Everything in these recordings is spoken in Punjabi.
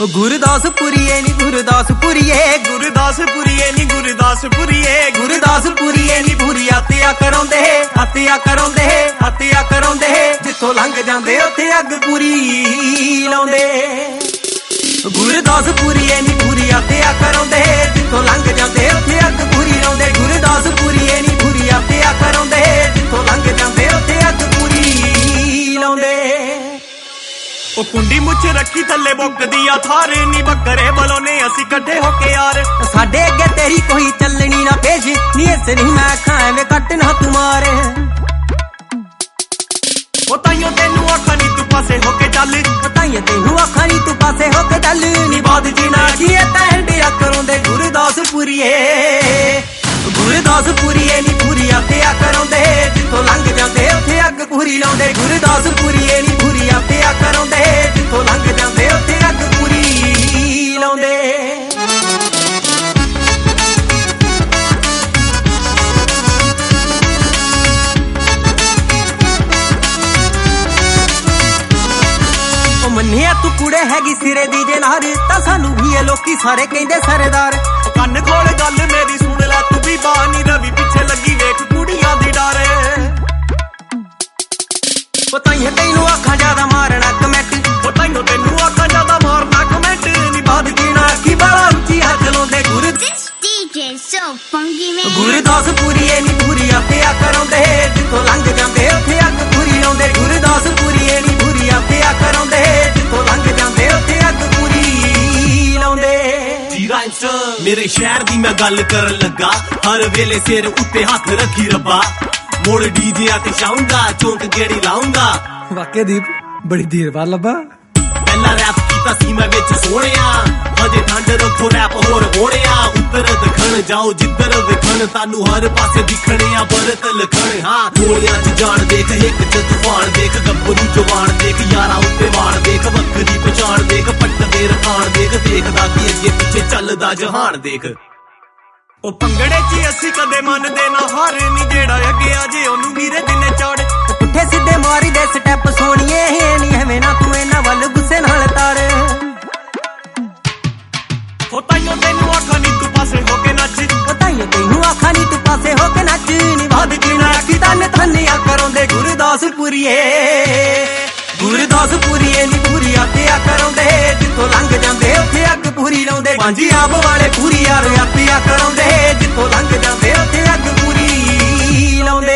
ਗੁਰਦਾਸਪੁਰੀਏ ਨੀ ਗੁਰਦਾਸਪੁਰੀਏ, ਗੁਰਦਾਸਪੁਰੀਏ ਨੀ ਗੁਰਦਾਸਪੁਰੀਏ, ਗੁਰਦਾਸਪੁਰੀਏ ਨੀ ਪੂਰੀ ਹੱਤਿਆ ਕਰਾਉਂਦੇ, ਹੱਤਿਆ ਕਰਾਉਂਦੇ, ਹੱਤਿਆ ਕਰਾਉਂਦੇ। ਜਿੱਥੋਂ ਲੰਘ ਜਾਂਦੇ ਉੱਥੇ ਅੱਗ ਪੂਰੀ ਲਾਉਂਦੇ। ਗੁਰਦਾਸਪੁਰੀਏ ਨੀ ਪੂਰੀ ਹੱਤਿਆ ਕਰਾਉਂਦੇ, ਜਿੱਥੋਂ ਲੰਘ ਜਾਂਦੇ ਉੱਥੇ ਅੱਗ ਪੂਰੀ ਲਾਉਂਦੇ। ਗੁਰਦਾਸਪੁਰੀਏ ਨੀ ਪੂਰੀ ਹੱਤਿਆ ਕਰਾਉਂਦੇ, ਜਿੱਥੋਂ ਲੰਘ ਜਾਂਦੇ ਉੱਥੇ ਅੱਗ ਪੂਰੀ ਲਾਉਂਦੇ। ਉਹ ਕੁੰਡੀ ਮੁੱਛ ਰੱਖੀ ਥੱਲੇ ਬੁੱਕਦੀ ਆ ਥਾਰ ਨੀ ਬੱਕਰੇ ਬਲੋਨੇ ਅਸੀਂ ਇਕੱਠੇ ਹੋ ਕੇ ਯਾਰ। ਸਾਡੇ ਅੱਗੇ ਤੇਰੀ ਕੋਈ ਚੱਲਣੀ ਨਾ ਪੇਸ਼ ਨੀ, ਇਸ ਨਹੀਂ ਮੈਂ ਆਖਾਂ ਐਵੇਂ ਕੱਟ ਨਾ ਤੂੰ ਮਾਰ। ਉਹ ਤਾਈਓ ਤੈਨੂੰ ਆਖਾਂ ਨੀ ਤੂੰ ਪਾਸੇ ਹੋ ਕੇ ਚੱਲ, ਉਹ ਤਾਈਓ ਤੈਨੂੰ ਆਖਾਂ ਨੀ ਤੂੰ ਪਾਸੇ ਹੋ ਕੇ ਚੱਲ। ਨੀ ਬਾਦ ਜੀ ਨਾ ਕੀਏ ਤੈਂਡਿਆ ਕਰਾਉਂਦੇ ਗੁਰਦਾਸਪੁਰੀਏ, ਗੁਰਦਾਸਪੁਰੀਏ ਨੀ ਪੂਰੀ ਹੱਤਿਆ ਕਰਾਉਂਦੇ, ਜਿੱਥੋਂ ਲੰਘ ਜਾਂਦੇ ਉੱਥੇ ਅੱਗ ਪੂਰੀ ਲਾਉਂਦੇ। ਗੁਰਦਾਸਪੁਰੀਏ ਨੀ ਪੂਰੀ ਹੱਤਿਆ ਕਰਾਉਂਦੇ, ਜਿੱਥੋਂ ਲੰਘ ਜਾਂਦੇ ਉੱਥੇ ਅੱਗ ਪੂਰੀ ਲਾਉਂਦੇ। ਮੰਨਿਆ ਤੂੰ ਕੁੜੇ ਹੈਗੀ ਸਿਰੇ ਦੀ ਜੇ ਨਾਰ, ਤਾਂ ਸਾਨੂੰ ਵੀ ਇਹ ਲੋਕੀ ਸਾਰੇ ਕਹਿੰਦੇ ਸਰਦਾਰ। ਕੰਨ ਖੋਲ ਗੱਲ ਮੇਰੀ ਸੁਣ ਲੈ ਤੂੰ ਵੀ ਬਾਨੀ ਰਵੀ ਪਿੱਛੇ ਲੱਗੀ ਵੇਖ ਕੁੜੀਆਂ ਦੀ ਡਰ। ਉਹ ਤਾਈਓ ਤੈਨੂੰ ਆਖਾਂ ਜਿਆਦਾ ਮਾਰਨਾ ਕਮੈਂਟ, ਉਹ ਤਾਈਓ ਤੈਨੂੰ ਆਖਾਂ ਜਿਆਦਾ ਮਾਰਨਾ ਕਮੈਂਟ। ਨੀ ਬਾਦ ਕੀਣਾ ਕੀ ਬਾਲਾ ਉੱਚੀ ਹੱਥ ਲਾਉਂਦੇ। ਗੁਰਦਾਸਪੁਰੀਏ ਨੀ ਪੂਰੀ ਹੱਤਿਆ ਕਰਾਉਂਦੇ, ਜਿੱਥੋਂ ਲੰਘ ਜਾਂਦੇ ਉੱਥੇ ਅੱਗ ਪੂਰੀ ਲਾਉਂਦੇ। ਗੁਰਦਾਸਪੁਰੀਏ ਨੀ ਪੂਰੀ ਹੱਤਿਆ ਕਰਾਉਂਦੇ, ਜਿੱਥੋਂ ਲੰਘ ਜਾਂਦੇ ਉੱਥੇ ਅੱਗ ਪੂਰੀ ਲਾਉਂਦੇ। ਮੇਰੇ ਸ਼ਹਿਰ ਦੀ ਮੈਂ ਗੱਲ ਕਰਨ ਲੱਗਾ, ਹਰ ਵੇਲੇ ਸਿਰ ਉੱਤੇ ਹੱਥ ਰੱਖੀ ਰੱਬਾ। ਮੋੜ ਡੀਜੇ ਤੇ ਛਾਉਂਗਾ, ਚੌਂਕ ਗੇੜੀ ਲਾਉਂਗਾ। ਵਾਕਿਆ ਦੀਪ ਬੜੀ ਦੇਰ ਬਾਅਦ ਲੱਭਾ। ਪਹਿਲਾਂ ਰੈਪ ਕੀਤਾ ਸੀ ਮੈਂ ਵਿੱਚ ਸੋਹਣਿਆ, ਹਜੇ ਠੰਡ ਰੱਖੋ ਰੈਪ ਹੋਰ ਹੋਣਿਆ। ਉੱਤਰ ਦੱਖਣ ਜਾਓ ਜਿੱਧਰ ਵਿਖਣ, ਤੁਹਾਨੂੰ ਹਰ ਪਾਸੇ ਦਿਖਣੇ ਆ ਬਰਤ ਲਖਣ। ਹਾਂ ਗੋਲਿਆਂ ਚ ਜਾਣ ਦੇਖ, ਇੱਕ ਚ ਤੂਫਾਨ ਦੇਖ, ਗੱਭਰੂ ਜਵਾਨ ਦੇਖ, ਯਾਰਾਂ ਉੱਤੇ ਮਾਣ ਦੇਖ, ਵੱਖਰੀ ਪਛਾਣ ਦੇਖ, ਪੱਟ ਦੇ ਰਖਾਣ ਦੇਖ, ਦੇਖਦਾ ਕੀ ਅੱਗੇ ਪਿੱਛੇ ਚੱਲਦਾ ਜਹਾਨ ਦੇਖ। ਉਹ ਭੰਗੜੇ ਚ ਅਸੀਂ ਕਦੇ ਮੰਨਦੇ ਨਾ ਹਾਰ ਨੀ, ਜਿਹੜਾ ਅੱਗੇ ਆ ਜੇ ਉਹਨੂੰ ਵੀਰੇ ਦਿਨੇ ਚੜ। ਪੁੱਠੇ ਸਿੱਧੇ ਮਾਰੀ ਦੇ ਸਟੈਪ ਸੋਣੀਏ ਨੀ, ਐਵੇਂ ਨਾ ਤੂੰ ਇਹਨਾਂ ਵੱਲ ਗੁੱਸੇ ਨਾਲ ਤਾਰ। ਉਹ ਤਾਈਓ ਤੈਨੂੰ ਆਖਾਂ ਨੀ ਤੂੰ ਪਾਸੇ ਹੋ ਕੇ ਨੱਚ, ਉਹ ਤਾਈਓ ਤੈਨੂੰ ਆਖਾਂ ਨੀ ਤੂੰ ਪਾਸੇ ਹੋ ਕੇ ਨੱਚ। ਨੀ ਬਾਦ ਕੀਣਾ ਕੀ ਤਨ ਥੰਨਿਆ ਕਰਾਉਂਦੇ ਗੁਰਦਾਸਪੁਰੀਏ, ਗੁਰਦਾਸਪੁਰੀਏ ਨੀ ਪੂਰੀ ਹੱਤਿਆ ਕਰਾਉਂਦੇ, ਜਿੱਥੋਂ ਲੰਘ ਜਾਂਦੇ ਉੱਥੇ ਅੱਗ ਪੂਰੀ ਲਾਉਂਦੇ। ਬਾਂਜੀ ਆਬ ਵਾਲੇ ਪੂਰੀ ਯਾਰ ਹੱਤਿਆ ਕਰਾਉਂਦੇ, ਜਿੱਥੋਂ ਲੰਘ ਜਾਂਦੇ ਉੱਥੇ ਅੱਗ ਪੂਰੀ ਲਾਉਂਦੇ।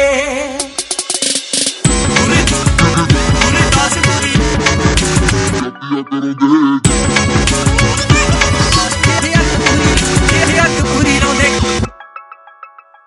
ਗੁਰਦਾਸਪੁਰੀ